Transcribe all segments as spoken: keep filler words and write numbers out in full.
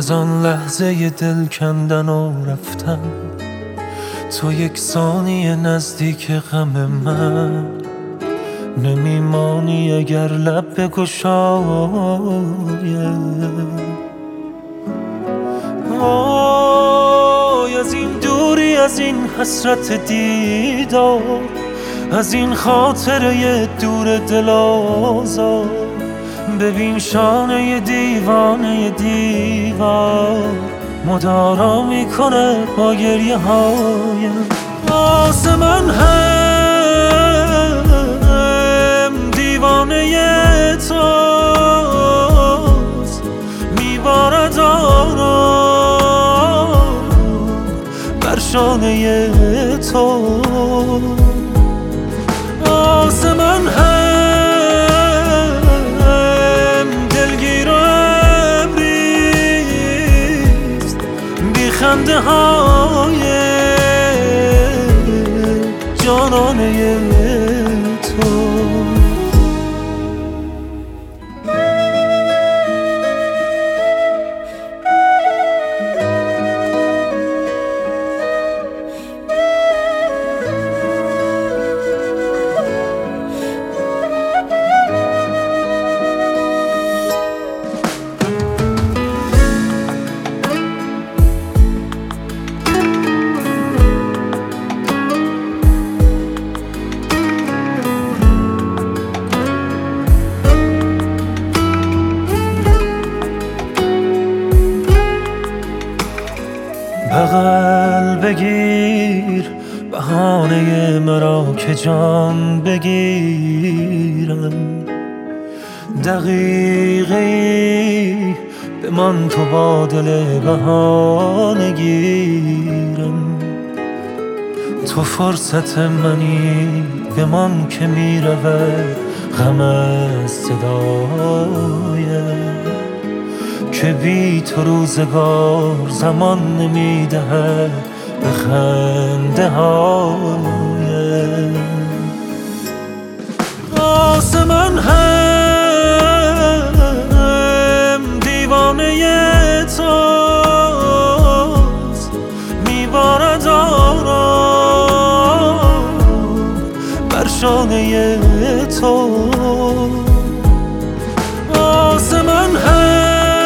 از آن لحظه دل کندن و رفتن، تو یک ثانیه نزدیک غم من نمیمانی اگر لب بگشایم. وای از این دوری، از این حسرت دیدار، از این خاطره دور دل آزار، ببین شانه دیوانه دیوار مدارا میکنه با گریه هایم. آسمان هم دیوانه توست، میبارد آرام بر شانه تو. آسمان هم دلگیر و ابریست، بی خنده های جانانه تو. بغل بگیر بهانه مرا که جان بگیرم، دقیقی بمان تو با دل بهانه گیرم. تو فرصت منی بمان که میرود غم از صدایم، که بی تو روزگار زمان نمیدهد به خنده هایم. آسمان هم دیوانه توست، میبارد آرام بر شانه تو. آسمان هم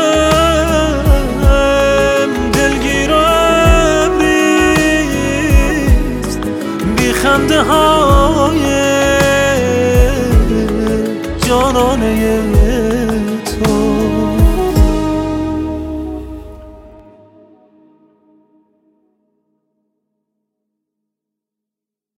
خنده های جانانه